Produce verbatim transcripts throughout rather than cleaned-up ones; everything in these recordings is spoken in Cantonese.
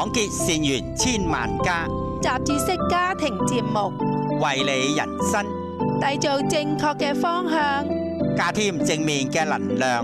廣結善緣千萬家， 雜誌式家庭節目， 為你人生締造正確嘅方向， 加添正面嘅能量。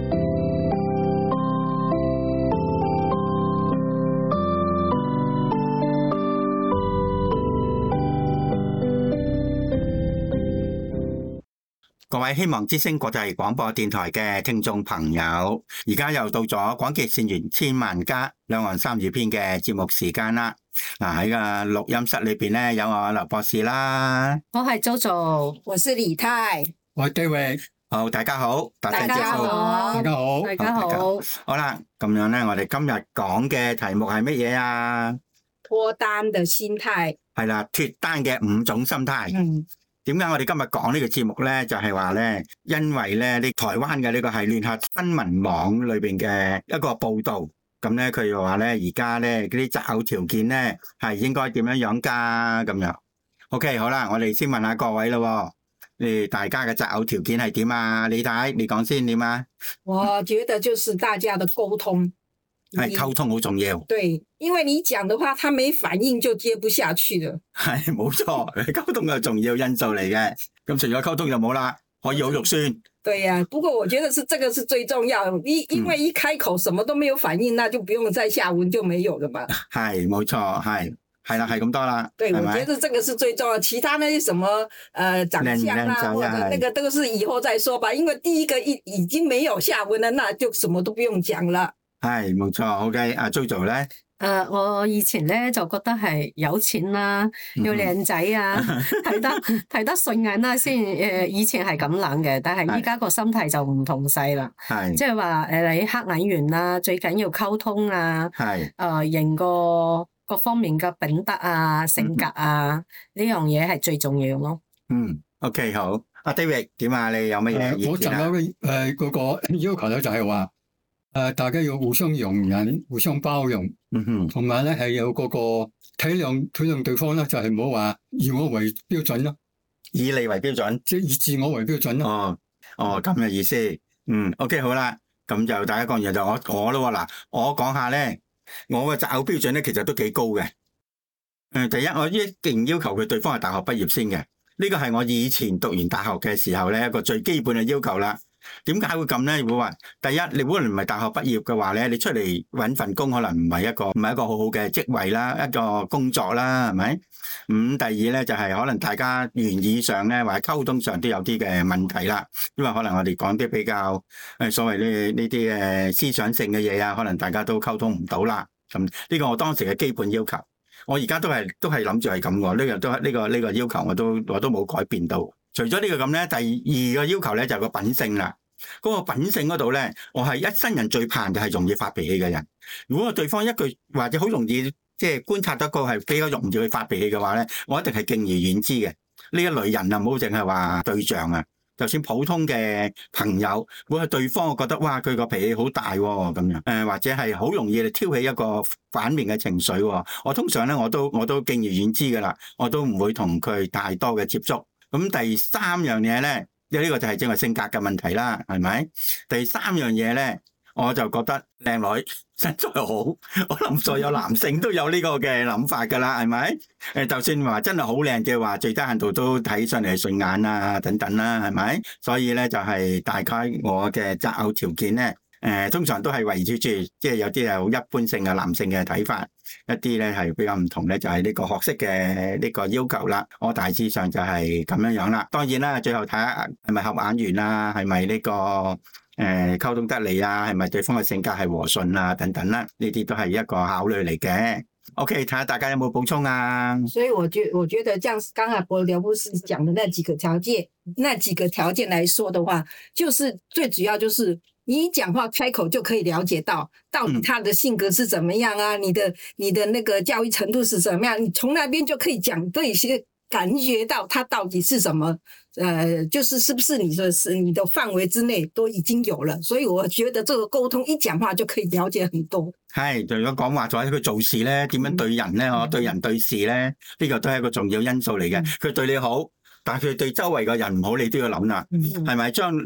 各位希望之聲國際廣播電台嘅聽眾朋友，而家又到咗廣結善緣千萬家兩岸三語篇嘅節目時間啦。嗱，喺個錄音室裏邊咧，有我劉博士啦， 我係 Jojo， 我是李太， 我係 David。 好，大家好，打聲大家招呼。 好， 大家好， 大家好。 好啦，咁樣咧，我哋今日講嘅題目係乜嘢啊？ 脫單的心態。 係啦，脫單嘅五種心態。 嗯。 點解我哋今日講呢個節目咧？就係話咧，因為咧，呢台灣嘅呢個係聯合新聞網裏邊嘅一個報導，咁咧佢又話咧，而家咧嗰啲擇偶條件咧係應該點樣樣㗎？咁樣。OK，好啦，我哋先問下各位咯，你大家嘅擇偶條件係點啊？李太，你講先點啊？ 我覺得就是大家的溝通。 係溝通好重要。 對，因為你講的話，他沒反應就接不下去了。 係冇錯，溝通係重要因素嚟嘅。咁除咗溝通就冇啦，可以好肉酸。 對呀、啊，不過我覺得是這個是最重要，因因為一開口什麼都沒有反應，嗯、那就不用再下文就沒有了嘛。係冇錯，係係啦，係咁多啦。 對，我覺得這個是最重要，其他那些什麼呃長相啊，或者那個都是以後再說吧。因為第一個已已經沒有下文了，那就什麼都不用講了。 係冇錯 ，OK。阿 Jojo 咧， 誒、uh, 我以前咧就覺得係有錢啦，要靚仔啊，睇得睇得順眼啦先。誒以前係咁諗嘅，但係依家個心態就唔同晒啦。係即係話誒你黑眼緣啦，最緊要溝通啊。係誒型個各方面嘅品德啊、性格啊呢、嗯、樣嘢係最重要咯。 嗯 ，OK 好。阿 David 點啊？你有乜嘢意見啊？ 我就有誒嗰個要求咧，就係話。誒，大家要互相容忍、互相包容，嗯哼，同埋咧係有嗰個體諒體諒對方咧，就係唔好話以我為標準咯， 以你為標準， 即係以自我為標準咯。 哦，哦咁嘅意思，嗯 ，OK 好啦，咁就大家講完就我我咯，嗱，我講下咧，我嘅擇偶標準咧其實都幾高嘅。誒，第一我一定要求佢對方係大學畢業先嘅，呢個係我以前讀完大學嘅時候咧一個最基本嘅要求啦。點解會咁咧？會話第一，你如果唔係大學畢業嘅話咧，你出嚟搵份工可能唔係一個唔係一個好好嘅職位啦，一個工作啦，係咪？咁、嗯、第二咧就係、是、可能大家言語上咧或者溝通上都有啲嘅問題啦，因為可能我哋講啲比較誒所謂呢呢啲誒思想性嘅嘢啊，可能大家都溝通唔到啦。咁呢個我當時嘅基本要求，我而家都係都係諗住係咁嘅，呢、這個都呢、這個呢、這個要求我都我都冇改變到。除咗呢個咁咧，第二個要求咧就係個品性啦。嗰、那個品性嗰度咧，我係一生人最怕就係容易發脾氣嘅人。如果對方一句或者好容易即係觀察得個係比較容易去發脾氣嘅話咧，我一定係敬而遠之嘅。呢一類人啊，唔好淨係話對象啊，就算普通嘅朋友，如果係對方我覺得哇佢個脾氣好大咁、哦、樣，誒或者係好容易嚟挑起一個反面嘅情緒、哦，我通常咧我都我都敬而遠之噶啦，我都唔會同佢太多嘅接觸。咁第三樣嘢咧，呢、這個就係正係性格嘅問題啦，係咪？第三樣嘢咧，我就覺得靚女身材好，我諗所有男性都有呢個嘅諗法噶啦，係咪？誒，就算話真係好靚嘅話，最低限度都睇上嚟順眼啊，等等啦，係咪？所以咧就係、是、大概我嘅擇偶條件咧。誒、呃，通常都係圍繞住，即係有啲係好一般性嘅男性嘅睇法，一啲咧係比較唔同咧，就係、是、呢個學識嘅呢個要求啦。我大致上就係咁樣樣啦。當然啦，最後睇下係咪合眼緣啦，係咪呢個誒溝通得嚟啊，係咪對方嘅性格係和順啊，等等啦，呢啲都係一個考慮嚟嘅。OK，睇下大家有冇補充啊？ 所以我覺我覺得，像剛才博劉博士講的那幾個條件，那幾個條件來說的話，就是最主要就是。你一講話開口就可以了解到，到底他的性格是怎麼樣啊？嗯、你的你的那個教育程度是怎麼樣？你從那邊就可以講對一些感覺到他到底是什麼，呃，就是是不是你的是你的範圍之內都已經有了。所以我覺得這個溝通一講話就可以了解很多。係，除咗講話，仲有佢做事咧，點樣對人咧？我、嗯、對人對事咧，呢、這個都係一個重要因素嚟嘅。佢、嗯、對你好，但係佢對周圍嘅人唔好，你都要諗啦，係咪將？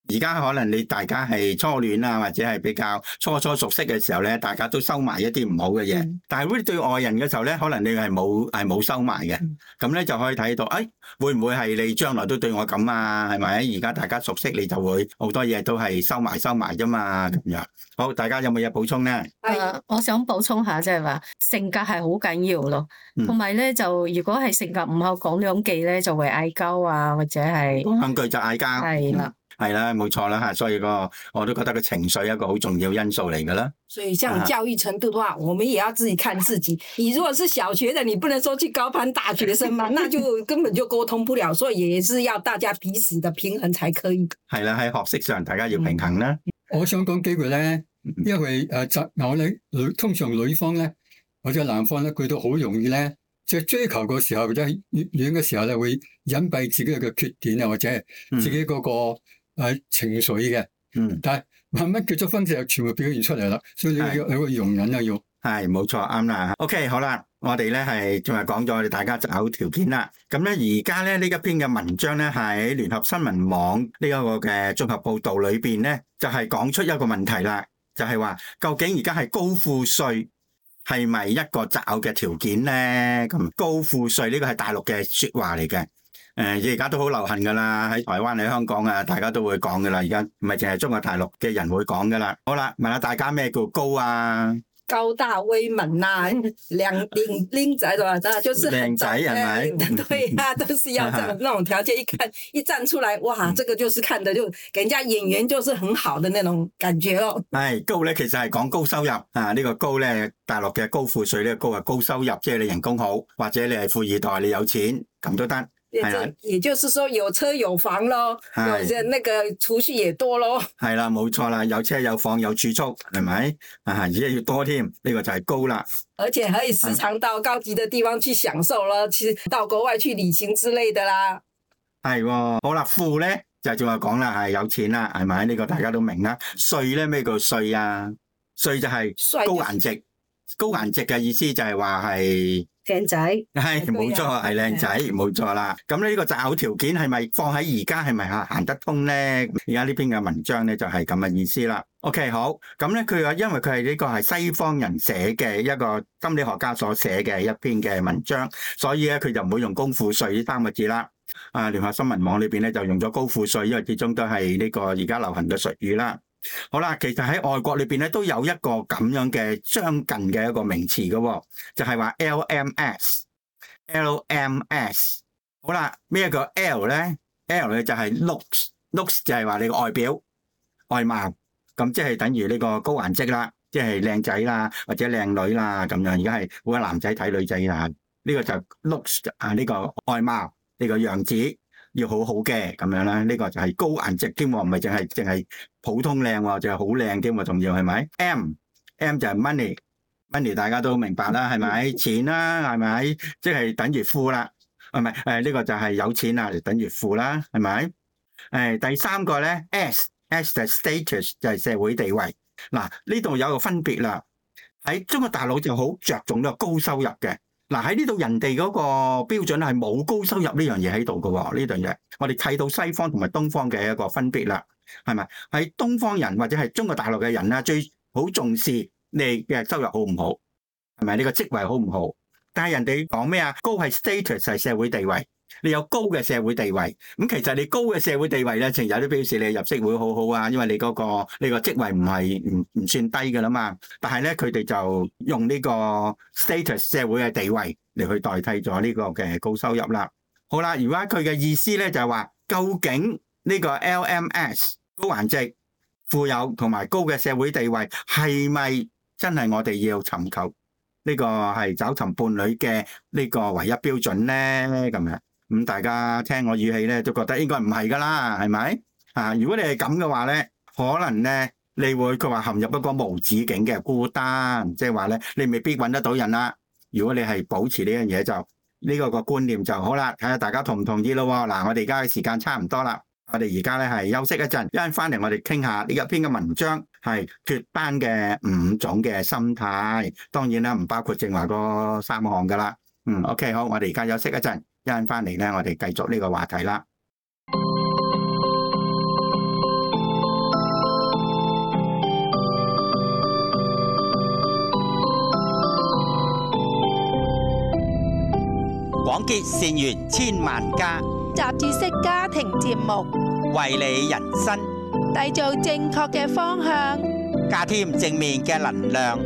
而家可能你大家係初戀啊，或者係比較初初熟悉嘅時候咧，大家都收埋一啲唔好嘅嘢。 嗯、 但係如果你對外人嘅時候咧，可能你係冇係冇收埋嘅。咁咧、嗯、就可以睇到，誒、哎、會唔會係你將來都對我咁啊？係咪？而家大家熟悉你就會好多嘢都係收埋收埋啫嘛。咁樣好，大家有冇嘢補充咧？ 誒、uh, 我想補充下，即係話性格係好緊要咯。同埋咧，就如果係性格唔好，講兩句咧就會嗌交啊，或者係講兩句就嗌交。 係啦。 係啦，冇錯啦吓，所以個我都覺得個情緒係一個好重要因素嚟噶啦。 所以像教育程度的話，我們也要自己看自己。你如果是小學的，你不能說去高攀大學生嘛，那就根本就溝通不了。所以也是要大家彼此的平衡才可以。 係啦，喺學識上大家要平衡啦。 我想講幾句咧，因為誒擇偶咧，女通常女方咧或者男方咧，佢都好容易咧，即係追求嘅時候或者熱戀嘅時候咧，會隱蔽自己嘅缺點啊，或者係自己嗰個。係情緒嘅，嗯，但係慢慢結咗婚就全部表現出嚟啦，所以你要有個容忍啊，要係冇錯啱啦。OK， 好啦，我哋咧係仲係講咗我哋大家擇偶條件啦。咁咧而家咧呢一篇嘅文章咧喺聯合新聞網呢一個嘅綜合報導裏邊咧，就係講出一個問題啦，就係話究竟而家係高富帥係咪一個擇偶嘅條件咧？咁高富帥呢個係大陸嘅説話嚟嘅。誒，而家都好流行噶啦，喺台灣、喺香港啊，大家都會講噶啦。而家唔係淨係中國大陸嘅人會講噶啦。好啦，問下大家咩叫高啊？ 高大威猛啊，靚靚靚仔的話，就是靚仔係咪？ 對啊，都是要這種那種條件。一看一站出來，哇，這個就是看的就給人家演員就是很好的那種感覺咯。 係高咧，其實係講高收入啊。呢個高咧，大陸嘅高富帥呢個高係高收入，即係你人工好，或者你係富二代，你有錢咁都得。 係也就是說有車有房咯，有那個儲蓄也多咯。 係啦，冇錯啦，有車有房有儲蓄，係咪？啊，而且要多添，呢個就係高啦。 而且可以時常到高級的地方去享受咯，其實到國外去旅行之類的啦。 係，好啦，富咧就仲有講啦，係有錢啦，係咪？呢個大家都明啦。帥咧咩叫帥啊？帥就係高顏值，高顏值嘅意思就係話係。 靚仔係冇錯，係靚仔冇錯啦。咁呢個擇偶條件係咪放喺而家係咪吓行得通咧？而家呢篇嘅文章咧就係咁嘅意思啦。OK， 好，咁咧佢話因為佢係呢個係西方人寫嘅一個心理學家所寫嘅一篇嘅文章，所以咧佢就唔會用高富帥呢三個字啦。啊，聯合新聞網裏邊咧就用咗高富帥，因為始終都係呢個而家流行嘅術語啦。好啦，其實喺外國裏邊咧都有一個咁樣嘅相近嘅一個名詞嘅，就係話 L M S。L M S。好啦，咩叫 L 咧 ？L 咧就係 looks，looks 就係話你個外表、外貌，咁即係等於呢個高顏值啦，即係靚仔啦，或者靚女啦咁樣。而家係好多男仔睇女仔啊，呢個就 looks 啊，呢個外貌，呢個樣子。要好好嘅咁樣啦，呢、這個就係高顏值添喎，唔係淨係淨係普通靚喎，就係好靚添喎，仲要係咪 ？M M 就係 money，money 大家都明白啦，係咪？錢啦，係咪？即係等於富啦，唔係誒呢個就係有錢啦，就等於富啦，係咪？誒第三個咧 S S 就係 status 就係社會地位。嗱呢度有個分別啦，喺中國大陸就好着重呢個高收入嘅。嗱喺呢度人哋嗰個標準係冇高收入呢樣嘢喺度嘅喎，呢樣嘢我哋睇到西方同埋東方嘅一個分別啦，係咪？喺東方人或者係中國大陸嘅人啦，最好重視你嘅收入好唔好，係咪？你個職位好唔好？但係人哋講咩啊？高係 status 係社會地位，你有高嘅社會地位，咁其實你高嘅社會地位咧，情有啲表示你入息會好好啊，因為你嗰個你個職位唔係唔唔算低㗎啦嘛。但係咧，佢哋就用呢個 status 社會嘅地位嚟去代替咗呢個嘅高收入啦。好啦，如果佢嘅意思咧就係話，究竟呢個 L M S 高顏值、富有同埋高嘅社會地位係咪真係我哋要尋求呢個係找尋伴侶嘅呢個唯一標準咧？咁樣咁大家聽我語氣咧，都覺得應該唔係噶啦，係咪啊？如果你係咁嘅話咧，可能咧你會佢話陷入一個無止境嘅孤單，即係話咧你未必揾得到人啦。如果你係保持呢樣嘢，就呢個個觀念就好啦。睇下大家同唔同意咯。嗱，我哋而家嘅時間差唔多啦，我哋而家咧係休息一陣，一陣翻嚟我哋傾下呢一篇嘅文章係脫單嘅五種嘅心態。當然啦，唔包括正話嗰三項噶啦。嗯 ，OK， 好，我哋而家休息一陣。一陣翻嚟咧，我哋繼續呢個話題啦。 廣結善緣千萬家， 雜誌式家庭節目， 為你人生締造正確嘅方向， 加添正面嘅能量。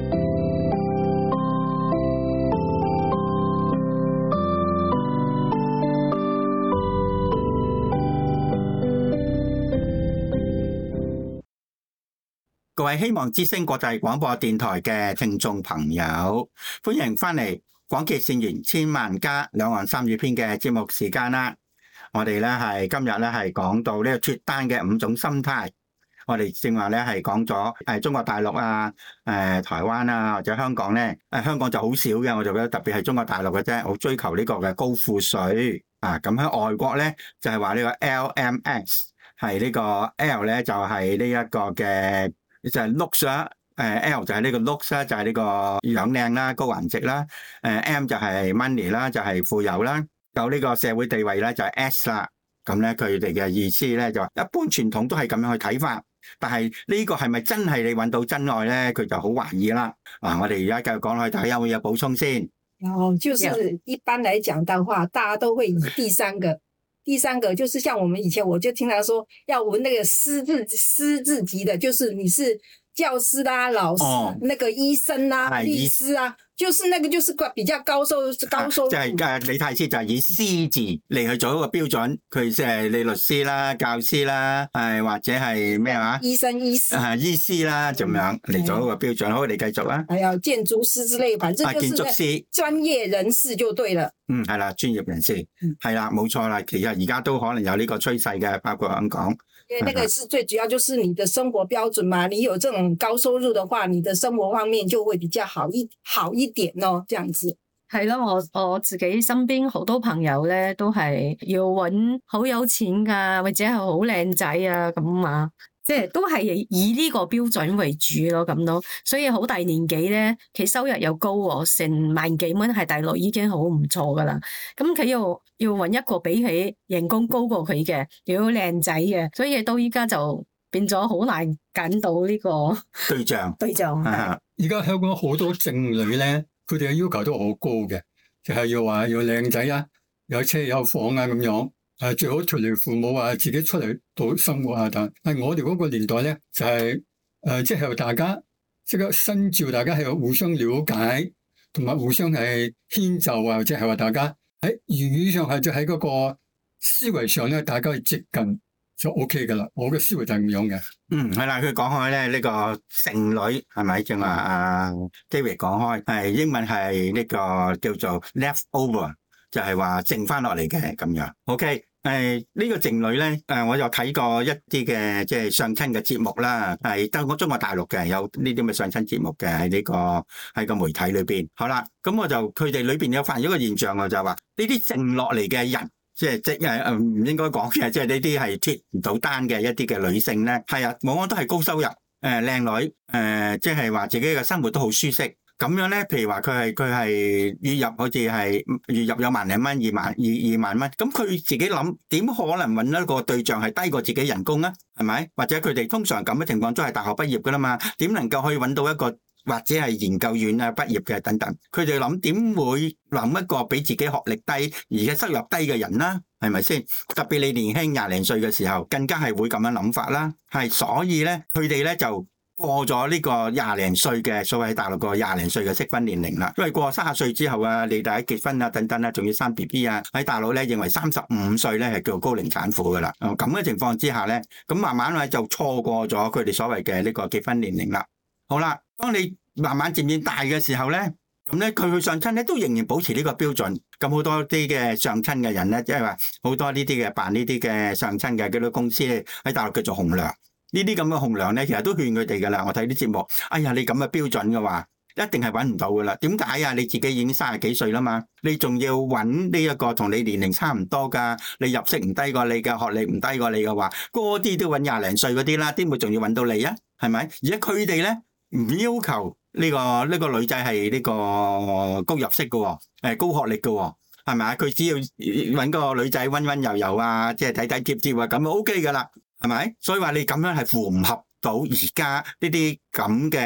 各位希望之聲國際廣播電台嘅聽眾朋友，歡迎翻嚟廣結善緣千萬家兩岸三語篇嘅節目時間啦。我哋咧係今日咧係講到呢個脫單嘅五種心態。我哋正話咧係講咗誒中國大陸啊、誒台灣啊或者香港咧，誒香港就好少嘅，我就覺得特別係中國大陸嘅啫，好追求呢個嘅高富帥啊。咁喺外國咧就係話呢個 L M S 係呢個 L 咧就係呢一個嘅。就係 looks 啦，誒 L 就係呢個 looks 啦，就係呢個樣靚啦、高顏值啦，誒 M 就係 money 啦，就係富有啦，有呢個社會地位咧就係 S 啦。咁咧佢哋嘅意思咧就話，一般傳統都係咁樣去睇法，但係呢個係咪真係你揾到真愛咧？佢就好懷疑啦。啊，我哋而家繼續講落去，大家有冇嘢補充先？ 哦，就是一般來講的話，大家都會以第三個。第三個就是像我們以前，我就聽他說要聞那個師字師字級的，就是你是教師啦、老師、哦、那個醫生啦、律師啊，就是那個就是比較高收高收入。即係誒，李太師就係以師字嚟去做一個標準，佢即係你律師啦、教師啦，誒或者係咩話？醫生、醫師啊，醫師啦，咁樣嚟做一個標準。好，你繼續啦。係啊，建築師之類，反正就是建築師專業人士就對了。嗯，係啦，專業人士，係啦，冇錯啦。其實而家都可能有呢個趨勢嘅，包括香港。 因為那個是最主要，就是你的生活標準嘛。你有這種高收入的話，你的生活方面就會比較好一好一點咯，這樣子。 係咯，我我自己身邊好多朋友咧，都係要搵好有錢噶，或者係好靚仔啊咁啊。即係都係以呢個標準為主咯，咁咯，所以好大年紀咧，佢收入又高喎，成萬幾蚊喺大陸已經好唔錯噶啦。咁佢要要搵一個比佢人工高過佢嘅，又要靚仔嘅，所以到依家就變咗好難揀到呢個對象。 對象。 而家香港好多剩女咧，佢哋嘅要求都好高嘅，就係要話要靚仔啊，有車有房啊咁樣。誒，最好脫離父母啊，自己出嚟到生活下。但係我哋嗰個年代咧，就係、是、誒，即、呃、係大家即係新照，大家係互相了解，同埋互相係遷就啊，或者係話大家喺言語上係就喺嗰個思維上咧，大家係接近就 O K 噶啦。我嘅思維就係咁樣嘅。 嗯，係啦，佢講開咧呢個剩女係咪？正話阿 David 講開，係英文係呢個叫做 leftover。就係話剩翻落嚟嘅咁樣 ，OK？誒、呃、呢、這個剩女咧，誒、呃、我有睇過一啲嘅即係相親嘅節目啦，係得我中國大陸嘅有呢啲咁嘅相親節目嘅喺呢個喺個媒體裏邊。好啦，咁我就佢哋裏邊有發現一個現象啊，就係話呢啲剩落嚟嘅人，即係即係誒唔應該講嘅，即係呢啲係脫唔到單嘅一啲嘅女性咧，係啊，往往都係高收入，誒、呃、靚女，誒、呃、即係話自己嘅生活都好舒適。咁樣咧，譬如話佢係佢係月入好似係月入有萬零蚊、二萬二二萬蚊，咁佢自己諗點可能揾一個對象係低過自己人工啊？係咪？或者佢哋通常咁嘅情況都係大學畢業噶啦嘛？點能夠可以揾到一個或者係研究院啊畢業嘅等等？佢哋諗點會諗一個比自己學歷低而且收入低嘅人啦？係咪先？特別你年輕廿零歲嘅時候，更加係會咁樣諗法啦。係，所以咧，佢哋咧就過咗呢個廿零歲嘅所謂喺大陸個廿零歲嘅適婚年齡啦，因為過三十歲之後啊，你哋喺結婚啊等等啊，仲要生 B B 啊，喺大陸咧認為三十五歲咧係叫做高齡產婦噶啦。咁嘅情況之下咧，咁慢慢咧就錯過咗佢哋所謂嘅呢個結婚年齡啦。好啦，當你慢慢漸漸大嘅時候咧，咁咧佢去上親咧都仍然保持呢個標準。咁好多啲嘅上親嘅人咧，即係話好多呢啲嘅辦呢啲嘅上親嘅嗰啲公司咧，喺大陸叫做紅娘。呢啲咁嘅紅娘咧，其實都勸佢哋噶啦。我睇啲節目，哎呀，你咁嘅標準嘅話，一定係揾唔到噶啦。點解啊？你自己已經三十幾歲啦嘛，你仲要揾呢一個同你年齡差唔多噶，你入息唔低過你嘅，學歷唔低過你嘅話，嗰啲都揾廿零歲嗰啲啦，點會仲要揾到你啊？係咪？而家佢哋咧唔要求呢個呢個女仔係呢個高入息嘅，誒高學歷嘅，係咪啊？佢只要揾個女仔溫溫柔柔啊，即係體體貼貼啊，咁就 O K 噶啦。係咪？所以話你咁樣係符唔合到而家呢啲咁嘅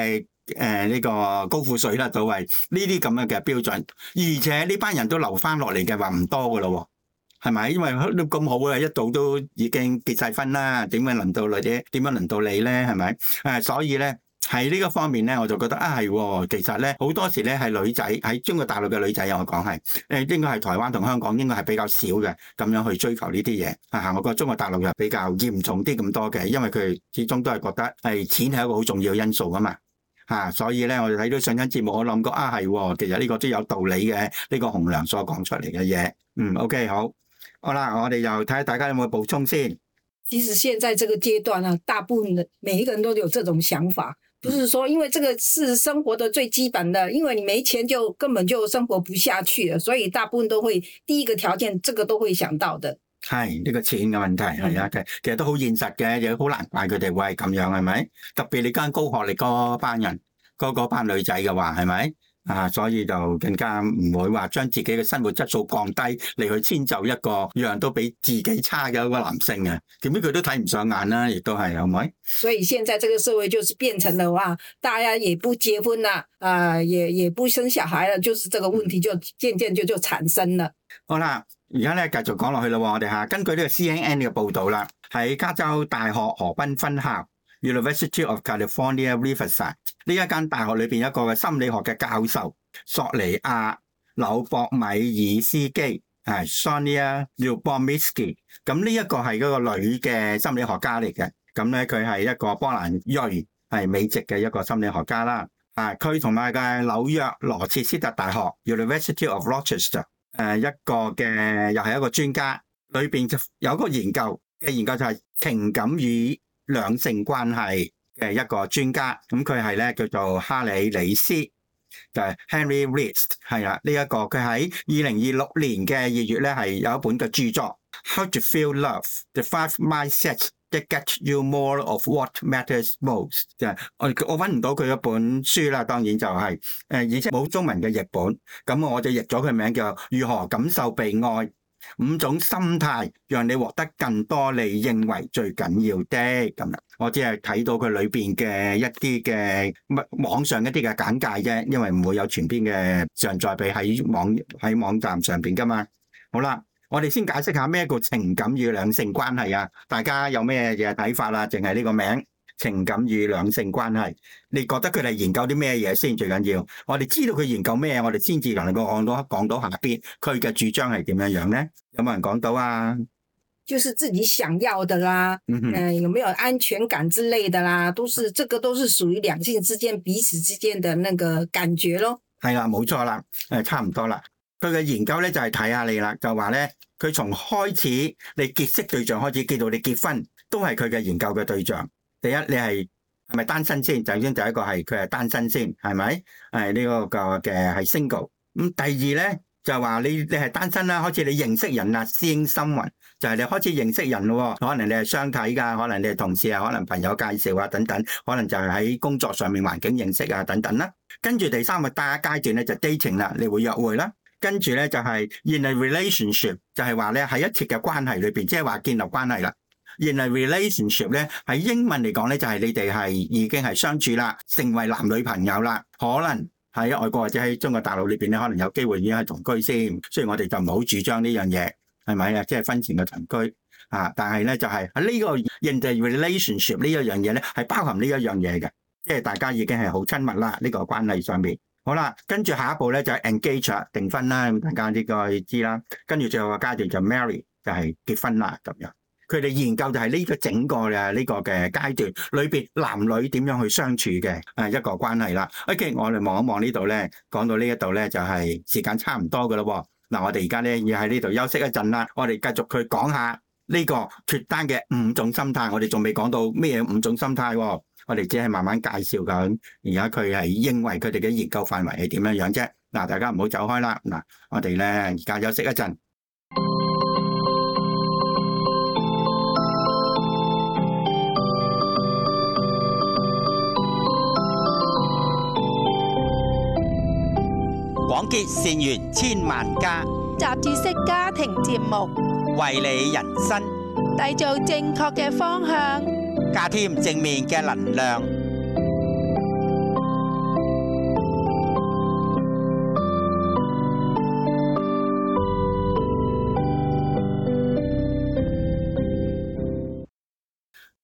誒呢個高富帥啦，所謂呢啲咁樣嘅標準，而且呢班人都留翻落嚟嘅話唔多噶咯，係咪？因為都咁好啊，一度都已經結晒婚啦，點樣輪到你啫？點樣輪到你咧？係咪？誒，所以咧喺呢個方面咧，我就覺得啊係，其實咧好多時咧係女仔喺中國大陸嘅女仔，我講係誒應該係台灣同香港應該係比較少嘅咁樣去追求呢啲嘢啊！我覺得中國大陸又比較嚴重啲咁多嘅，因為佢始終都係覺得係錢係一個好重要嘅因素啊嘛。啊，所以咧，我哋睇到上親節目，我諗過啊，係，其實呢個都有道理嘅，呢、這個洪亮所講出嚟嘅嘢。嗯 ，OK， 好，好啦，我哋又睇下大家有冇補充先。 其實現在這個階段啊，大部分的每一個人都有這種想法，不是說因為這個是生活的最基本的，因為你沒錢就根本就生活不下去了，所以大部分都會第一個條件，這個都會想到的。 係呢、這個錢嘅問題係啊，其、嗯、其實都好現實嘅，亦好難怪佢哋會係咁樣，係咪？特別你間高學歷嗰班人，嗰嗰班女仔嘅話，係咪啊？所以就更加唔會話將自己嘅生活質素降低嚟去遷就一個樣樣都比自己差嘅一個男性啊！點解佢都睇唔上眼啦？亦都係，係咪？ 所以現在這個社會就是變成了話，大家也不結婚啦，啊、呃，也也不生小孩了，就是這個問題就漸漸就就產生了。 好啦。而家咧繼續講落去咯，我哋嚇根據呢個 C N N 嘅報導啦，喺加州大學河濱分校 University of California Riverside 呢一間大學裏邊一個嘅心理學嘅教授索尼亞紐博米爾斯基係 Sonia Lyubomirsky， 咁呢一個係嗰個女嘅心理學家嚟嘅，咁咧佢係一個波蘭裔係美籍嘅一個心理學家啦，啊佢同埋嘅紐約羅切斯特大學 University of Rochester。誒，一個嘅又係一個專家，裏邊就有一個研究嘅研究就係情感與兩性關係嘅一個專家，咁佢係咧叫做哈里里斯，就係、是、Henry Reist 係啦，呢、這、一個佢喺二零二六年嘅二月咧係有一本嘅著作 How to Feel Love: The Five Mindsets That Get You More of What Matters Most， 就係我我揾唔到佢一本書啦，當然就係、是、誒，而且冇中文嘅譯本，咁我就譯咗佢名叫如何感受被愛，五種心態讓你獲得更多你認為最緊要的咁啦。我只係睇到佢裏邊嘅一啲嘅網上一啲嘅簡介啫，因為唔會有全篇嘅上載俾喺網喺網站上邊噶嘛。好啦。我哋先解釋下咩叫情感與兩性關係啊？大家有咩嘢睇法啊？淨係呢個名情感與兩性關係，你覺得佢哋研究啲咩嘢先最緊要？我哋知道佢研究咩，我哋先至能夠講到講到下邊佢嘅主張係點樣樣咧？有冇人講到啊？ 就是自己想要的啦，嗯、呃，有沒有安全感之類的啦，都是這個都是屬於兩性之間彼此之間的那個感覺咯。係啦， 冇錯啦，誒，差唔多啦。佢嘅研究咧就係睇下你啦，就話咧佢從開始你結識對象開始，見到你結婚，都係佢嘅研究嘅對象。第一，你係係咪單身先？首先第一個係佢係單身先，係咪？係呢個個嘅係 single。咁第二咧就係話你你係單身啦，開始你認識人啦，seeing someone，就係你開始認識人咯。可能你係相睇噶，可能你係同事啊，可能朋友介紹啊等等，可能就係喺工作上面環境認識啊等等啦。跟住第三個大階段咧就 dating 啦，你會約會啦。跟住咧就係 in a relationship， 就係話咧喺一切嘅關係裏邊，即係話建立關係啦。in a relationship 咧喺英文嚟講咧就係你哋係已經係相處啦，成為男女朋友啦。可能喺外國或者喺中國大陸裏邊咧，可能有機會已經係同居先。雖然我哋就唔好主張呢樣嘢，係咪啊？即係婚前嘅同居啊，但係咧就係喺呢個 in the relationship 呢一樣嘢咧係包含呢一樣嘢嘅，即係大家已經係好親密啦，呢個關係上面。好啦，跟住下一步咧就係 engage 啦，訂婚啦，咁大家呢個知啦。跟住最後個階段就 marry， 就係結婚啦咁樣。佢哋研究就係呢個整個嘅呢個嘅階段裏邊男女點樣去相處嘅誒一個關係啦。OK， 我哋望一望呢度咧，講到呢一度咧就係時間差唔多噶咯。嗱，我哋而家咧要喺呢度休息一陣啦，我哋繼續去講下呢個脫單嘅五種心態。我哋仲未講到咩五種心態喎。我哋只係慢慢介紹緊，而家佢係認為佢哋嘅研究範圍係點樣樣啫。嗱，大家唔好走開啦。嗱，我哋咧而家休息一陣。 廣結善緣千萬家， 雜誌式家庭節目， 為你人生締造正確嘅方向， 加添正面嘅能量。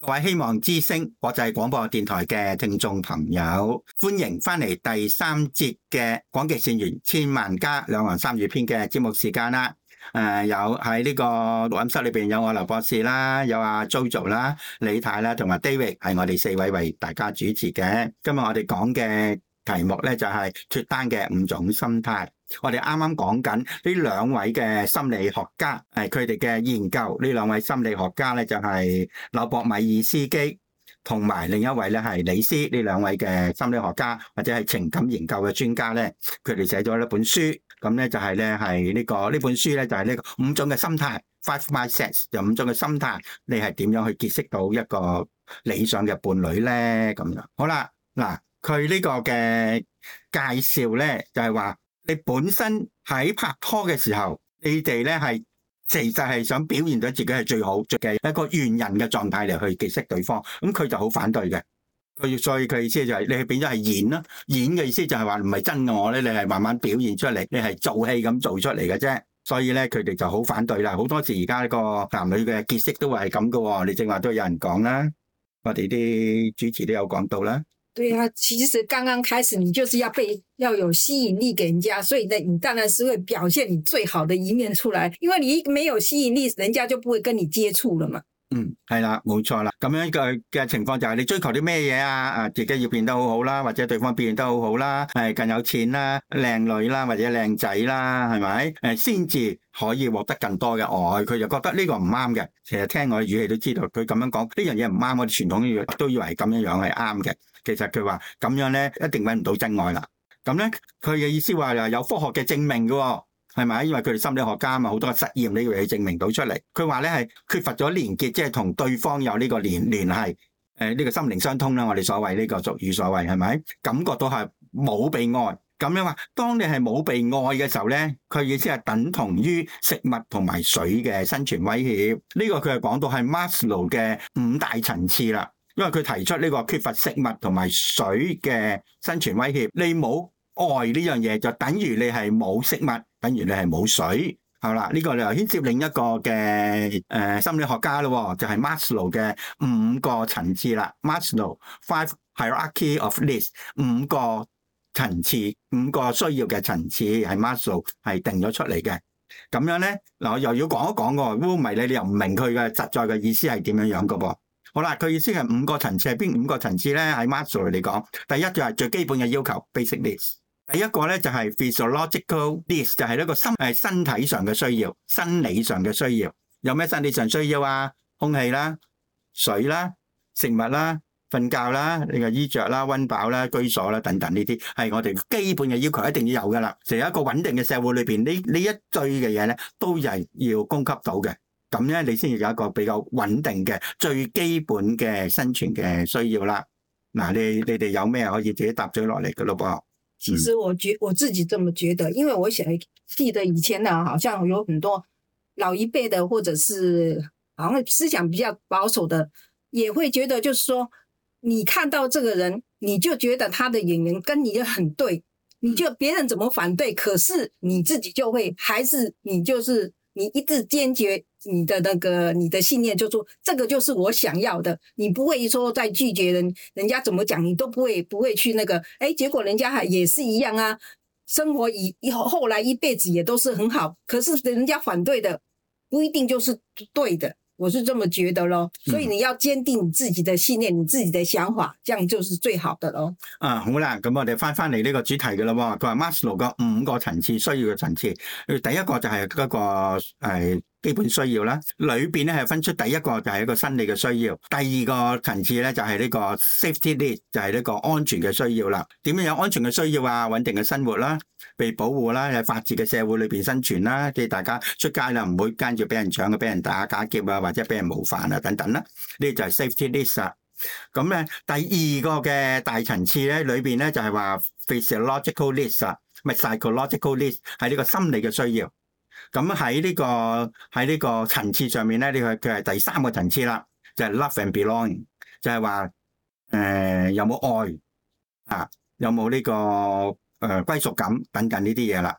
各位希望之聲國際廣播電台嘅聽眾朋友，歡迎翻嚟第三節嘅廣極善緣千萬家兩岸三語篇嘅節目時間啦。誒、呃，有喺呢個錄音室裏邊有我劉博士啦，有阿 Jojo 啦、李太啦，同埋 David 係我哋四位為大家主持嘅。今日我哋講嘅題目咧就係脫單嘅五種心態。我哋啱啱講緊呢兩位嘅心理學家，誒佢哋嘅研究。呢兩位心理學家咧就係紐博米爾斯基同埋另一位咧係李斯。呢兩位嘅心理學家或者係情感研究嘅專家咧，佢哋寫咗一本書。咁咧就係咧係呢個呢本書咧就係呢個五種嘅心態 ，five mindsets 就五種嘅心態，你係點樣去結識到一個理想嘅伴侶咧？咁樣好啦，嗱佢呢個嘅介紹咧就係話。你本身喺拍拖嘅時候，你哋咧係其實係想表現到自己係最好嘅一個完人嘅狀態嚟去結識對方，咁佢就好反對嘅。佢所以佢意思就係你係變咗係演啦，演嘅意思就係話唔係真嘅我咧，你係慢慢表現出嚟，你係做戲咁做出嚟嘅啫。所以咧佢哋就好反對啦。好多時而家呢個男女嘅結識都係咁噶。你正話都有人講啦，我哋啲主持都有講到啦。 對啊，其實剛剛開始你就是要被要有吸引力給人家，所以呢，你當然是會表現你最好的一面出來，因為你沒有吸引力，人家就不會跟你接觸了嘛。 嗯，係啦，冇錯啦。咁樣嘅嘅情況就係你追求啲咩嘢啊？啊，自己要變得好好啦，或者對方表現得好好啦，係更有錢啦、靚女啦，或者靚仔啦，係咪？誒，先至可以獲得更多嘅愛。佢就覺得呢個唔啱嘅。其實聽我嘅語氣都知道，佢咁樣講呢樣嘢唔啱。我哋傳統都以為咁樣樣係啱嘅。其實佢話咁樣咧，一定揾唔到真愛啦。咁咧，佢嘅意思話又有科學嘅證明嘅，係咪？因為佢哋心理學家嘛，好多實驗呢樣嘢證明到出嚟。佢話咧係缺乏咗連結，即係同對方有呢個聯聯繫，誒、呃、呢、呢個心靈相通啦。我哋所謂呢個俗語所謂係咪？感覺到係冇被愛。咁樣話，當你係冇被愛嘅時候咧，佢意思係等同於食物同埋水嘅生存威脅。呢、呢個佢係講到係 Maslow 嘅五大層次啦。因為佢提出呢個缺乏食物同埋水嘅生存威脅，你冇愛呢樣嘢就等於你係冇食物，等於你係冇水。好啦，呢、這個又牽涉另一個嘅誒、呃、心理學家咯，就係、是、Maslow 嘅五個層次啦。Maslow five hierarchy of needs 五個層次，五個需要嘅層次係 Maslow 係定咗出嚟嘅。咁樣咧，嗱我又要講一講個，如果唔係你你又唔明佢嘅實在嘅意思係點樣樣嘅噃。好啦，佢意思係五個層次係邊五個層次咧？喺 Maslow 嚟講，第一就係最基本嘅要求 basic needs。第一個咧就係 physiological needs，就係一個身係身體上嘅需要、生理上嘅需要。有咩生理上需要啊？空氣啦、水啦、食物啦、瞓覺啦、呢個衣着啦、溫飽啦、居所啦等等，呢啲係我哋基本嘅要求，一定要有噶啦。就係一個穩定嘅社會裏邊，呢呢一堆嘅嘢咧，都係要供給到嘅。咁咧，你先要有一個比較穩定嘅最基本嘅生存嘅需要啦。嗱，你你哋有咩可以自己答咗落嚟嘅咯噃？ 其實我覺我自己這麼覺得，因為我想記得以前呢，好像有很多老一輩的，或者是好像思想比較保守的，也會覺得就是說，你看到這個人，你就覺得他的眼緣跟你很對，你就別人怎麼反對，可是你自己就會還是你就是。你一直堅決你的那個你的信念，就說這個就是我想要的，你不會說再拒絕人，人家怎麼講你都不會不會去那個，誒，結果人家還也是一樣啊，生活以以後後來一輩子也都是很好，可是人家反對的不一定就是對的，我是這麼覺得咯，所以你要堅定你自己的信念，你自己的想法，這樣就是最好的咯。啊， 好啦，咁我哋翻翻嚟呢個主題嘅啦喎，佢話 Maslow 個五個層次需要嘅層次，第一個就係嗰個誒基本需要啦，裏邊咧係分出第一個就係一個生理嘅需要，第二個層次咧就係呢個 safety need，就係呢個安全嘅需要啦。點樣有安全嘅需要啊？穩定嘅生活啦，被保護啦，喺法治嘅社會裏邊生存啦，即係大家出街啦唔會跟住俾人搶嘅，俾人打假劫啊，或者俾人冒犯啊等等啦，呢就係 safety need 啊。咁咧第二個嘅大層次咧裏邊咧就係話 physiological needs 啊，唔係 psychological needs，係呢個心理嘅需要。咁喺呢個喺呢個層次上面咧，呢個佢係第三個層次啦，就係 love and belonging，就係話誒有冇愛啊，有冇呢個誒歸屬感等等呢啲嘢啦。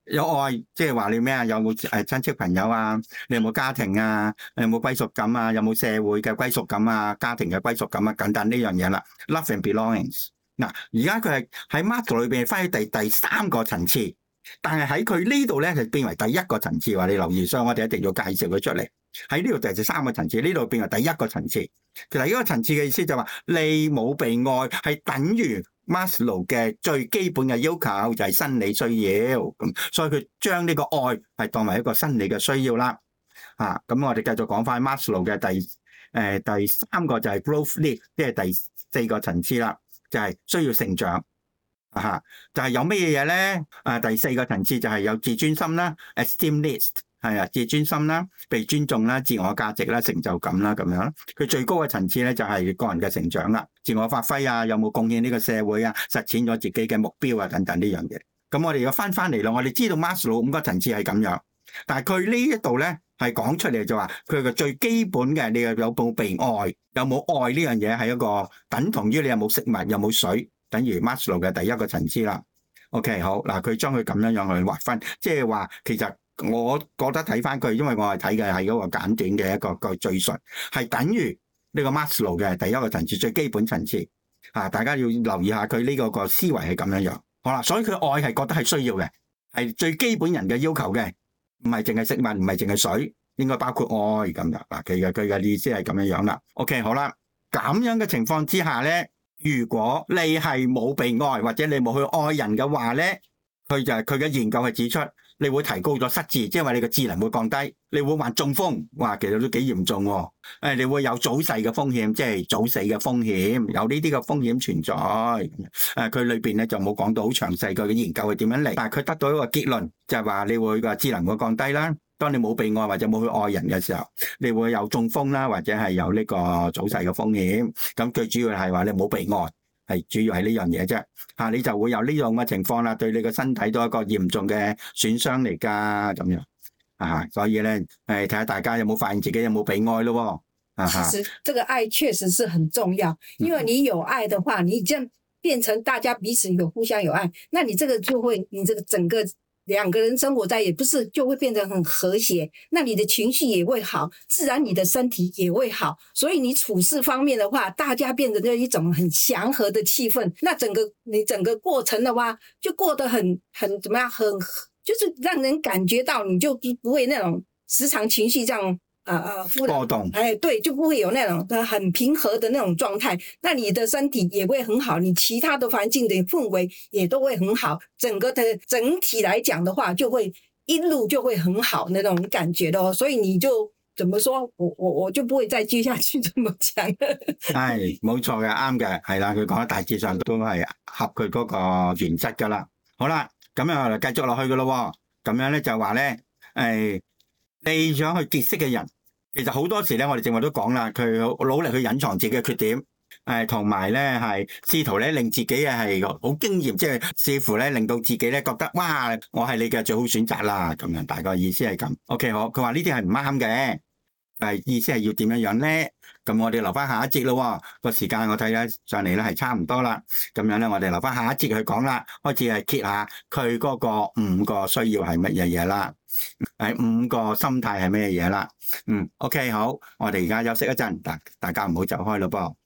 有愛，即係話你咩啊？有冇誒親戚朋友啊？你有冇家庭啊？你有冇歸屬感啊？有冇社會嘅歸屬感啊？家庭嘅歸屬感啊？等等呢樣嘢啦。Love and belongings。嗱，而家佢係喺 Maslow 裏邊翻去第第三個層次，但係喺佢呢度咧就變為第一個層次。話你留意，所以我哋一定要介紹佢出嚟。喺呢度就係第三個層次，呢度變為第一個層次。其實呢個層次嘅意思就話你冇被愛係等於 Maslow 嘅最基本嘅要求就係生理需要，咁所以佢將呢個愛係當為一個生理嘅需要啦。啊，咁我哋繼續講翻 Maslow 嘅第誒、呃、第三個就係 growth need， 即係第四個層次啦，就係、是、需要成長。啊，就係、是、有乜嘢嘢咧？啊，第四個層次就係有自尊心啦 ，esteem needs。係啊，自尊心啦、被尊重啦、自我價值啦、成就感啦咁樣。佢最高嘅層次咧就係個人嘅成長啦，自我發揮啊，有冇貢獻呢個社會啊，實踐咗自己嘅目標啊等等呢樣嘢。咁我哋要翻翻嚟咯，我哋知道 Maslow 五個層次係咁樣，但係佢呢一度咧係講出嚟就話佢嘅最基本嘅，你有冇被愛，有冇愛呢樣嘢係一個等同於你有冇食物，有冇水，等於 Maslow 嘅第一個層次啦。OK， 好嗱，佢將佢咁樣樣去劃分，即係話其實。我覺得睇翻佢，因為我係睇嘅係嗰個簡短嘅一個個敘述，係等於呢個 Maslow 嘅第一個層次，最基本層次。啊，大家要留意下佢呢個個思維係咁樣樣。好啦，所以佢愛係覺得係需要嘅，係最基本人嘅要求嘅，唔係淨係食物，唔係淨係水，應該包括愛咁樣。嗱，佢嘅佢嘅意思係咁樣樣啦。OK， 好啦，咁樣嘅情況之下咧，如果你係冇被愛或者你冇去愛人嘅話咧，佢就係佢嘅研究係指出。你會提高咗失智，即係話你嘅智能會降低，你會患中風，哇，其實都幾嚴重喎。誒，你會有早逝嘅風險，即係早死嘅風險，有呢啲嘅風險存在。誒，佢裏邊咧就冇講到好詳細佢嘅研究係點樣嚟，但係佢得到一個結論，就係話你會個智能會降低啦。當你冇被愛或者冇去愛人嘅時候，你會有中風啦，或者係有呢個早逝嘅風險。咁最主要係話你冇被愛。係主要係呢樣嘢啫，嚇你就會有呢樣嘅情況啦，對你個身體都係一個嚴重嘅損傷嚟㗎，咁樣啊，所以咧誒睇下大家有冇發現自己有冇被愛咯喎，啊， 其實這個愛確實是很重要，因為你有愛的話，你這樣變成大家彼此有互相有愛，那你這個就會，你這個整個兩個人生活在也不是就會變得很和諧，那你的情緒也會好，自然你的身體也會好，所以你處事方面的話，大家變得一種很祥和的氣氛，那整個你整個過程的話就過得很很怎麼樣，很就是讓人感覺到你就不會那種時常情緒這樣呃呃波動， 哎對，就不會有那種很平和的那種狀態，那你的身體也會很好，你其他的環境的氛圍也都會很好，整個的整體來講的話就會一路就會很好那種感覺咯，所以你就怎麼說我我我就不會再接下去這麼講。 係冇錯嘅，啱嘅，係啦，佢講得大致上都係合佢嗰個原則噶啦。好啦，咁樣我哋繼續落去噶咯，咁樣咧就話咧，誒，你想去結識嘅人。其實好多時咧，我哋正話都講啦，佢努力去隱藏自己嘅缺點，誒，同埋咧係試圖咧令自己嘅係好驚艷，即係似乎咧令到自己咧覺得哇，我係你嘅最好選擇啦，咁樣大概意思係咁。OK， 好，佢話呢啲係唔啱嘅，誒，意思係要點樣樣咧？咁我哋留翻下一節咯，個時間我睇咧上嚟咧係差唔多啦，咁樣咧我哋留翻下一節去講啦，開始係揭下佢嗰個五個需要係乜嘢嘢啦。係五個心態係咩嘢啦？嗯 ，OK， 好，我哋而家休息一陣，大大家唔好走開咯噃。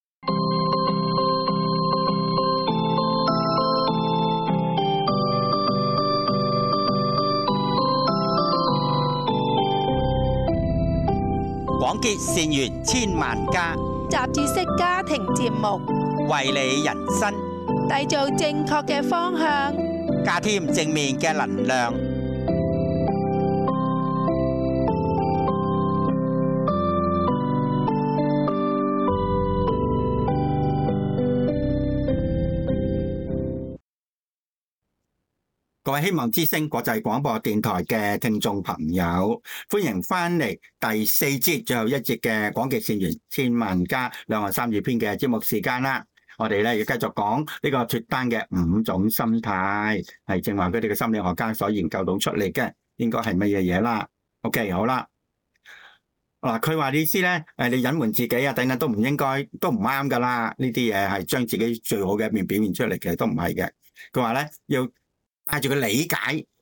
廣結善緣千萬家， 雜誌式家庭節目， 為你人生締造正確嘅方向， 加添正面嘅能量。 各位希望之聲國際廣播電台嘅聽眾朋友，歡迎翻嚟第四節最後一節嘅廣結善緣千萬家兩岸三語篇嘅節目時間啦。我哋咧要繼續講呢個脫單嘅五種心態，係正話佢哋嘅心理學家所研究到出嚟嘅，應該係乜嘢嘢啦 ？OK， 好啦，嗱，佢話意思咧，誒，你隱瞞自己啊，等等都唔應該，都唔啱噶啦。呢啲嘢係將自己最好嘅一面表現出嚟嘅，都唔係嘅。佢話咧要帶住個理解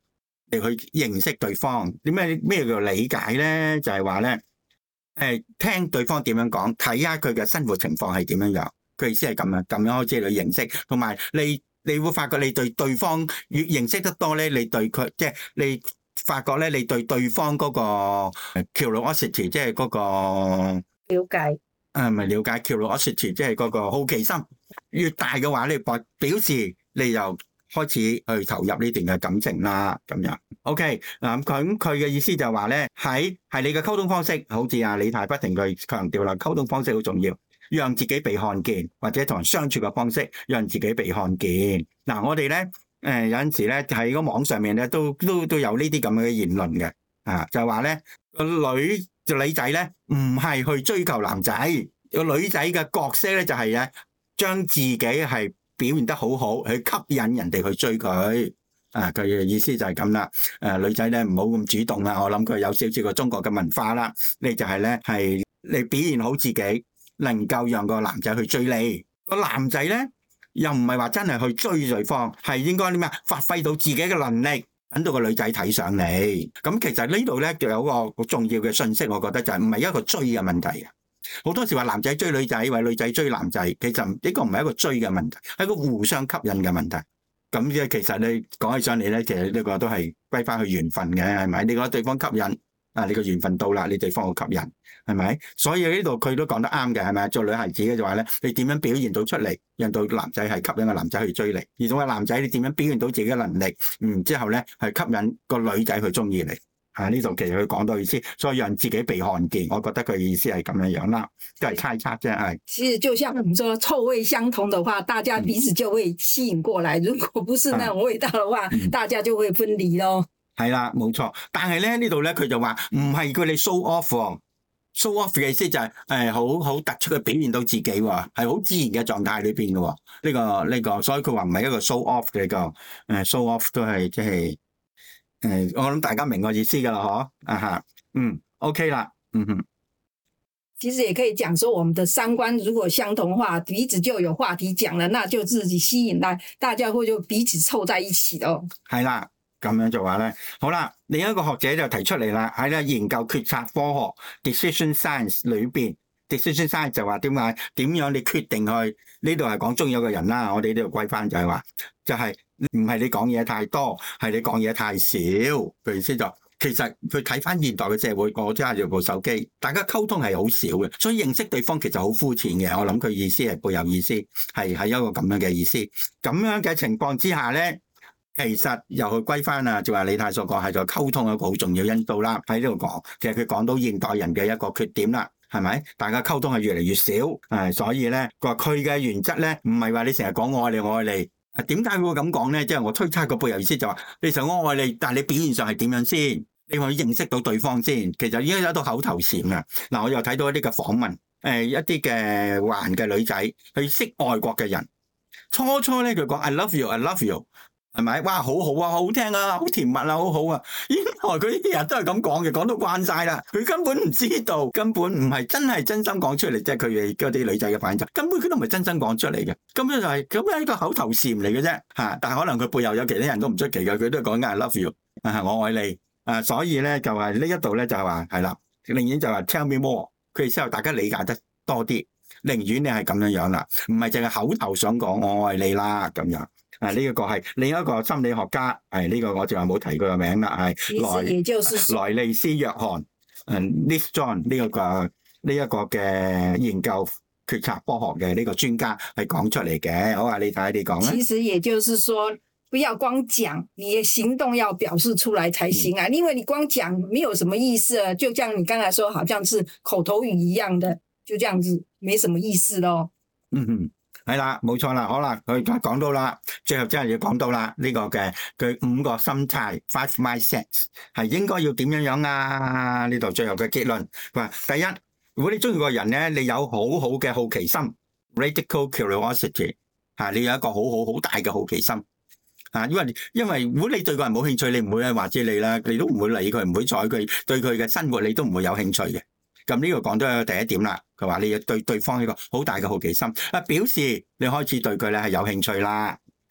嚟去認識對方。點咩咩叫理解咧？就係話咧，誒聽對方點樣講，睇下佢嘅生活情況係點樣樣。佢意思係咁樣，咁樣開始去認識，同埋你你會發覺你對對方越認識得多咧，你對佢即係你發覺咧，你對對方嗰個 curiosity 即係嗰個了解。 誒唔係了解 curiosity 即係嗰個好奇心越大嘅話，你表表示你又開始去投入呢段嘅感情啦，咁樣。OK，嗱咁佢嘅意思就係話咧，喺係你嘅溝通方式，好似阿李太不停去強調啦，溝通方式好重要，讓自己被看見，或者同人相處嘅方式，讓自己被看見。嗱，我哋咧誒有陣時咧喺個網上面咧都都都有呢啲咁嘅言論嘅，啊就係話咧個女就女仔咧唔係去追求男仔，個女仔嘅角色咧就係咧將自己係表現得好好，去吸引人哋去追佢。啊，佢嘅意思就係咁啦。誒，女仔咧唔好咁主動啦。我諗佢有少少個中國嘅文化啦。你就係咧係你表現好自己，能夠讓個男仔去追你。個男仔咧又唔係話真係去追對方，係應該啲咩？發揮到自己嘅能力，等到個女仔睇上你。咁其實呢度咧就有個好重要嘅信息，我覺得就係唔係一個追嘅問題啊。好多時話男仔追女仔，或者女仔追男仔，其實呢個唔係一個追嘅問題，係一個互相吸引嘅問題。咁即係其實你講起上嚟咧，其實呢個都係歸翻去緣分嘅，係咪？你覺得對方吸引啊，你個緣分到啦，你對方好吸引，係咪？所以呢度佢都講得啱嘅，係咪？做女孩子嘅話咧，你點樣表現到出嚟，讓到男仔係吸引個男仔去追你；而種嘅男仔，你點樣表現到自己嘅能力，嗯，之後咧係吸引個女仔去中意你。啊！呢度其實佢講到意思，所以讓自己被看見，我覺得佢意思係咁樣樣啦，都係猜測啫。係。 其實就像我們說臭味相同的話，大家彼此就會吸引過來；如果不是那種味道的話，嗯、大家就會分離咯。 係啦，冇錯。但係咧呢度咧，佢就話唔係佢哋 show off，show off 嘅意思就係誒好好突出嘅表現到自己喎，係好自然嘅狀態裏邊嘅喎。呢、這個呢、這個，所以佢話唔係一個 show off 嘅個誒 show off 都係即係。誒，我諗大家明我意思噶啦，嗬，啊哈，嗯 ，OK 啦，嗯哼。 其實也可以講說，我們的三觀如果相同的話，彼此就有話題講了，那就自己吸引來，大家會就彼此湊在一起咯。係啦，咁樣就話咧，好啦，另一個學者就提出嚟啦，喺咧研究決策科學 （decision science） 裏邊 ，decision science 就話點解點樣你決定去呢度係講中意一個人啦，我哋呢度歸翻就係話，就係、是。唔係你講嘢太多，係你講嘢太少。佢意思就其實佢睇翻現代嘅社會，我揸住部手機，大家溝通係好少嘅，所以認識對方其實好膚淺嘅。我諗佢意思係背有意思，係係一個咁樣嘅意思。咁樣嘅情況之下咧，其實又去歸翻啊，就話李太所講係個溝通一個好重要因素啦。喺呢度講，其實佢講到現代人嘅一個缺點啦，係咪？大家溝通係越嚟越少，誒，所以咧佢話佢嘅原則咧，唔係話你成日講我愛你，我愛你。點解會咁講咧？即係我推測個背後意思就話，你成日我愛你，但係你表現上係點樣先？你可以認識到對方先。其實已經有一道口頭禪嘅。嗱，我又睇到一啲嘅訪問，誒，一啲嘅華人嘅女仔去識外國嘅人，初初咧佢講 I love you，I love you。係咪？哇，好好啊，好聽啊，好甜蜜啊，好好啊！原來佢啲人都係咁講嘅，講到慣晒啦。佢根本唔知道，根本唔係真係真心講出嚟，即係佢哋嗰啲女仔嘅反應，根本佢都唔係真心講出嚟嘅，根本就係咁樣一個口頭禪嚟嘅啫。吓，但係可能佢背後有其他人都唔出奇嘅，佢都係講緊 I love you， 啊，我愛你，啊，所以咧就係呢一度咧就係話係啦，寧願就話 tell me more， 佢哋希望大家理解得多啲，寧願你係咁樣樣啦，唔係淨係口頭想講我愛你啦咁樣。啊！呢、這、一個係另一個心理學家，係呢、這個我仲係冇提佢個名啦，係萊萊利斯約翰，誒 Lis John 呢一個呢一、這個嘅研究決策科學嘅呢個專家係講出嚟嘅。好啊，你睇下你講啦。 其實也就是說，不要光講，你嘅行動要表示出來才行啊，嗯、因為你光講沒有什麼意思啊，就像你剛才說，好像是口頭語一樣的，就這樣子，沒什麼意思咯。 嗯哼。係啦，冇錯啦，好啦，佢而家講到啦，最後真係要講到啦，呢、這個嘅佢五個心態 five mindsets 係應該要點樣樣啊？呢度最後嘅結論，佢話第一，如果你中意個人咧，你有好好嘅好奇心 radical curiosity 吓，你有一個好好好大嘅好奇心啊，因為因為如果你對個人冇興趣，你唔會係話知你啦，你都唔會理佢，唔會睬佢，對佢嘅生活你都唔會有興趣嘅。咁呢個講到係第一點啦，佢話你要對對方一個好大嘅好奇心，啊表示你開始對佢咧係有興趣啦。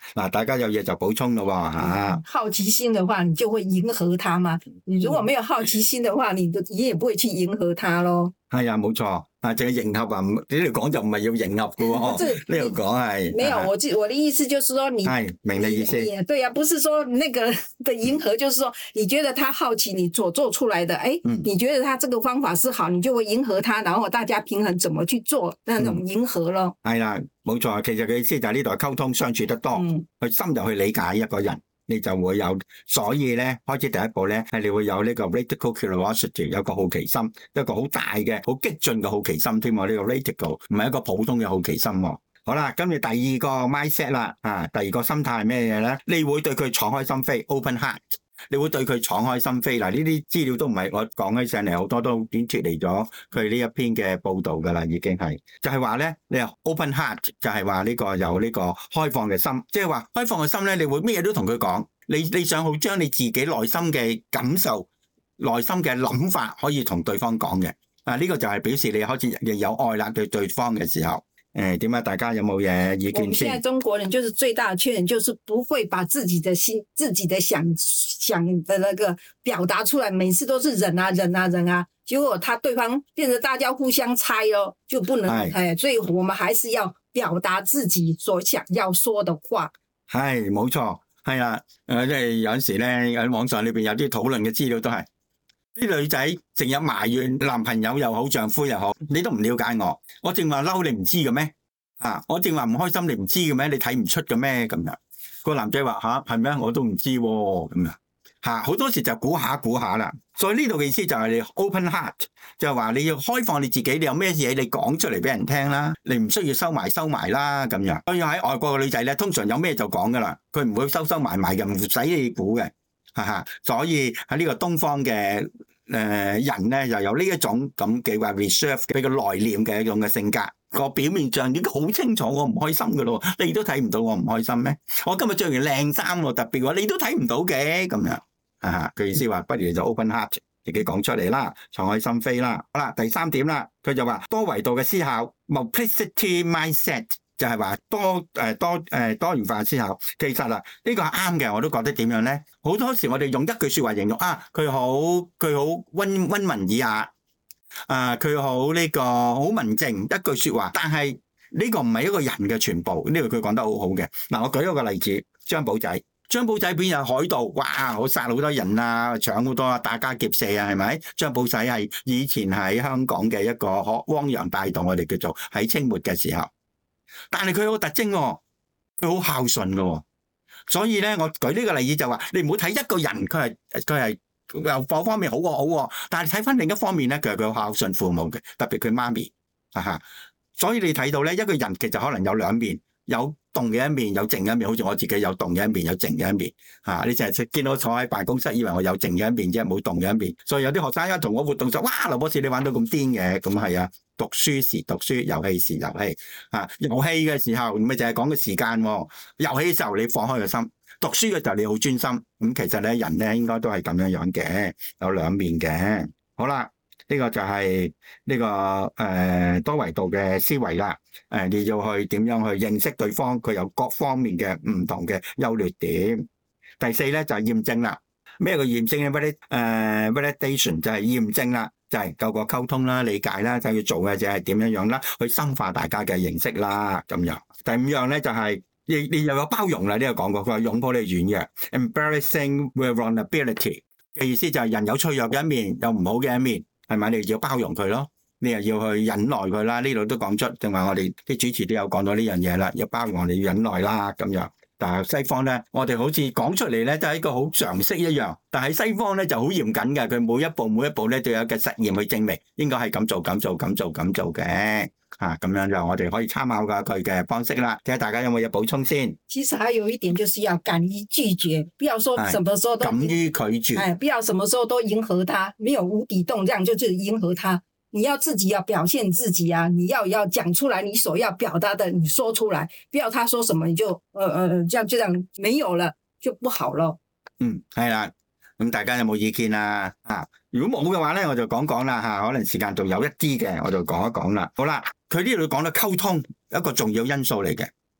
嗱，大家有嘢就補充咯喎嚇。 好奇心的話，你就會迎合他嘛。你如果沒有好奇心的話，你你也不會去迎合他咯。 係啊，冇錯。啊，淨係迎合啊！呢度講就唔係要迎合嘅喎，呢度講係。 沒有，我我的意思就是說你， 係明你意思。 對啊，不是說那個的迎合，就是說你覺得他好奇你所做出來的，誒， 嗯、 你覺得他這個方法是好，你就會迎合他，然後大家平衡怎麼去做那種迎合咯。 係啦、嗯，冇錯。其實佢意思就係呢度係溝通相處得多， 嗯、 去深入去理解一個人。你就會有，所以咧開始第一步咧係你會有呢個 radical curiosity， 有個好奇心，一個好大嘅、好激進嘅好奇心添喎。呢、這個 radical 唔係一個普通嘅好奇心喎。好啦，跟住第二個 mindset 啦，啊，第二個心態係咩嘢咧？你會對佢敞開心扉 ，open heart， 你會對佢敞開心扉。嗱，呢啲資料都唔係我講起上嚟，好多都已經脫離咗佢呢一篇嘅報導㗎啦，已經係就係話咧，你 open heart 就係話呢個有呢個開放嘅心，即係話開放嘅心咧，你會咩嘢都同佢講，你你想好將你自己內心嘅感受、內心嘅諗法可以同對方講嘅，啊呢、這個就係表示你開始有愛啦對對方嘅時候。誒，點解大家有冇嘢意見先？ 我們現在中國人就是最大的缺點，就是不會把自己的心、自己的想想的那個表達出來，每次都是忍啊忍啊忍啊，結果他對方變成大家互相猜咯，就不能誒，所以我們還是要表達自己所想要說的話。 係，冇錯，係啦，誒，即係有陣時咧喺網上裏邊有啲討論嘅資料都係。啲女仔成日埋怨男朋友又好，丈夫又好，你都唔了解我。我正話嬲，你唔知嘅咩？啊，我正話唔開心，你唔知嘅咩？你睇唔出嘅咩？咁樣個男仔話吓，係咩？我都唔知喎，咁樣吓，好多時就估下估下啦。所以呢度嘅意思就係你 open heart， 就係話你要開放你自己，你有咩嘢你講出嚟俾人聽啦，你唔需要收埋收埋啦咁樣。所以喺外國嘅女仔咧，通常有咩就講噶啦，佢唔會收收埋埋嘅，唔使你估嘅。哈哈，所以喺呢個東方嘅誒、呃、人咧，又有呢一種咁嘅話 reserve 比較內斂嘅一種嘅性格，個表面上已經好清楚我唔開心噶咯，你都睇唔到我唔開心咩？我今日着完靚衫喎，特別喎，你都睇唔到嘅咁樣，哈哈，佢意思話不如就 open heart， 自己講出嚟啦，敞開心扉啦。好啦，第三點啦，佢就話多維度嘅思考 multiplicity mindset。就係話多誒多誒多元化思考，其實啊呢個係啱嘅，我都覺得點樣咧？好多時我哋用一句説話形容啊，佢好佢好溫溫文爾雅，啊佢好呢個好文靜一句説話，但係呢個唔係一個人嘅全部，呢個佢講得好好嘅。嗱，我舉一個例子，張寶仔，張寶仔邊有海盜，哇好殺好多人啊，搶好多啊，打家劫舍啊，係咪？張寶仔係以前喺香港嘅一個汪洋大盜，我哋叫做喺清末嘅時候。但係佢有個特徵喎，佢好孝順嘅，所以咧我舉呢個例子就話，你唔好睇一個人佢係佢係有某方面好喎好喎，但係睇翻另一方面咧，佢係佢好孝順父母嘅，特別佢媽咪啊哈，所以你睇到咧一個人其實可能有兩面，有動嘅一面，有靜嘅一面，好似我自己有動嘅一面，有靜嘅一面嚇。你成日見到我坐喺辦公室，以為我有靜嘅一面啫，冇動嘅一面。所以有啲學生一同我活動就哇，劉博士你玩到咁癲嘅，咁係啊。讀書時讀書，遊戲時遊戲。啊，遊戲嘅時候唔係淨係講個時間喎，遊戲嘅時候你放開個心，讀書嘅時候你好專心。咁其實咧人咧應該都係咁樣樣嘅，有兩面嘅。好啦，呢個就係呢個誒多維度嘅思維啦。誒，你要去點樣去認識對方，佢有各方面嘅唔同嘅優劣點。第四咧就係驗證啦。咩叫驗證咧？嗰啲誒 validation 就係驗證啦。就係透過溝通啦、理解啦，就要做嘅就係點樣樣啦，去深化大家嘅認識啦，咁樣。第五樣咧就係你你又有包容啦，呢個講過，佢話擁抱你軟弱 ，embracing vulnerability 嘅意思就係人有脆弱嘅一面，有唔好嘅一面，係咪？你要包容佢咯，你又要去忍耐佢啦。呢度都講出，正話我哋啲主持都有講到呢樣嘢啦，要包容我哋要忍耐啦，咁樣。但係西方咧，我哋好似講出嚟咧，都係一個好常識一樣。但係西方咧就好嚴謹嘅，佢每一步每一步咧都有一個實驗去證明應該係咁做、咁做、咁做、咁做嘅。啊，咁樣就我哋可以參考下佢嘅方式啦。睇下大家有冇嘢補充先。 其實還有一點就是要敢於拒絕，不要說什麼時候都敢於拒絕。 哎，不要什麼時候都迎合他，沒有無底洞，這樣就是迎合他。你要自己要表現自己啊！你要要講出來你所要表達的，你說出來，不要他說什麼你就，呃呃，這樣就這樣沒有了就不好咯。 嗯，係啦，咁大家有冇意見啊？啊，如果冇嘅話咧，我就講講啦吓，可能時間仲有一啲嘅，我就講一講啦。好啦，佢呢度講到溝通一個重要因素嚟嘅，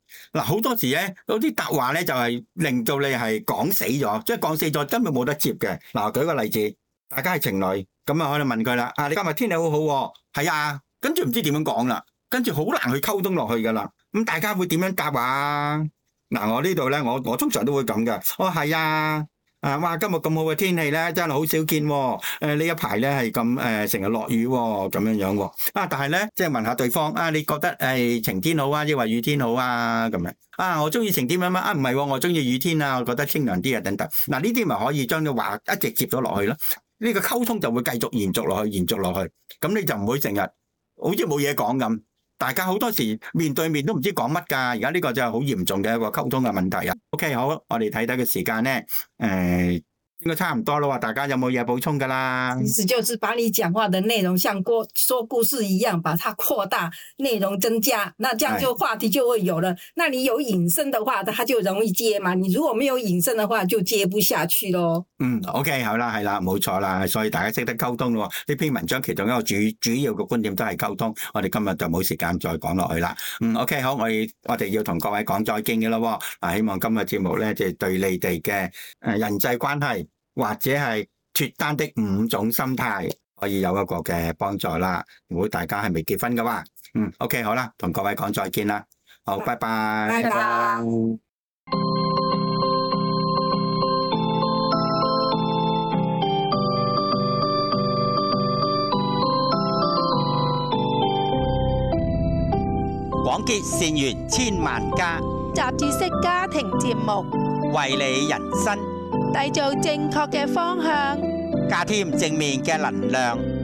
嗱，好多時咧，嗰啲答話咧就係令到你係講死咗，即係講死咗根本冇得接嘅。嗱，舉個例子，大家係情侶，咁啊可能問佢啦，啊你今日天氣好好喎，係啊，跟住唔知點樣講啦，跟住好難去溝通落去噶啦。咁大家會點樣答啊？嗱，我呢度咧，我我通常都會咁嘅。哦，係啊。啊！哇！今日咁好嘅天氣咧，真係好少見喎。誒呢一排咧係咁誒成日落雨喎，咁樣樣喎。啊！但係咧，即係問下對方啊，你覺得誒晴天好啊，抑或雨天好啊？咁樣啊，我中意晴天乜乜啊？唔係喎，我中意雨天啊，我覺得清涼啲啊，等等。嗱，呢啲咪可以將個話一直接咗落去咯。呢個溝通就會繼續延續落去，延續落去。咁你就唔會成日好似冇嘢講咁。大家好多時面對面都唔知講乜㗎，而家呢個就係好嚴重嘅一個溝通嘅問題啊。OK， 好，我哋睇睇個時間咧，誒應該差唔多咯喎，大家有冇嘢補充㗎啦？ 其實就是把你講話的內容像過說故事一樣，把它擴大，內容增加，那這樣就話題就會有了。那你有引申的話，它就容易接嘛。你如果沒有引申的話，就接不下去咯。 嗯 ，OK， 好啦，係啦，冇錯啦，所以大家識得溝通咯。呢篇文章其中一個主主要嘅觀點都係溝通。我哋今日就冇時間再講落去啦。嗯 ，OK， 好，我哋我哋要同各位講再見嘅咯。啊，希望今日節目咧，就係對你哋嘅誒人際關係或者係脫單的五種心態，可以有一個嘅幫助啦。如果大家係未結婚嘅話，嗯 ，OK， 好啦，同各位講再見啦。好，拜拜。 拜拜。 廣結善緣千萬家， 雜誌式家庭節目， 為你人生締造正確嘅方向， 加添正面嘅能量。